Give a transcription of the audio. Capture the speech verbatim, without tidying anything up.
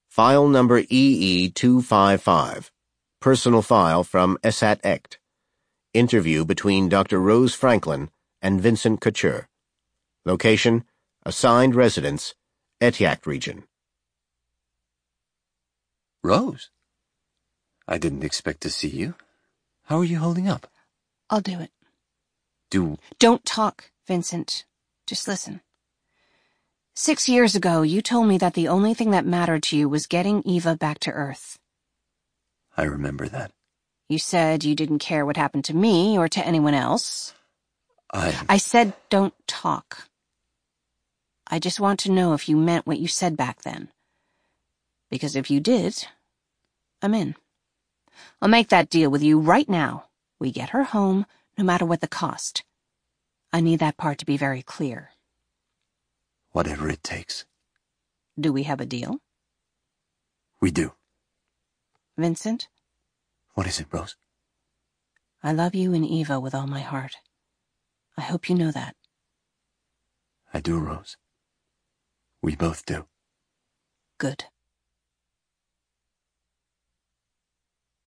File number E E two five five. Personal file from Esat Ect. Interview between Doctor Rose Franklin and Vincent Couture. Location, assigned residence, Etiac region. Rose? I didn't expect to see you. How are you holding up? I'll do it. Do... Don't talk, Vincent. Just listen. Six years ago, you told me that the only thing that mattered to you was getting Eva back to Earth. I remember that. You said you didn't care what happened to me or to anyone else. I... I said don't talk. I just want to know if you meant what you said back then. Because if you did, I'm in. I'll make that deal with you right now. We get her home, no matter what the cost. I need that part to be very clear. Whatever it takes. Do we have a deal? We do. Vincent? What is it, Rose? I love you and Eva with all my heart. I hope you know that. I do, Rose. We both do. Good.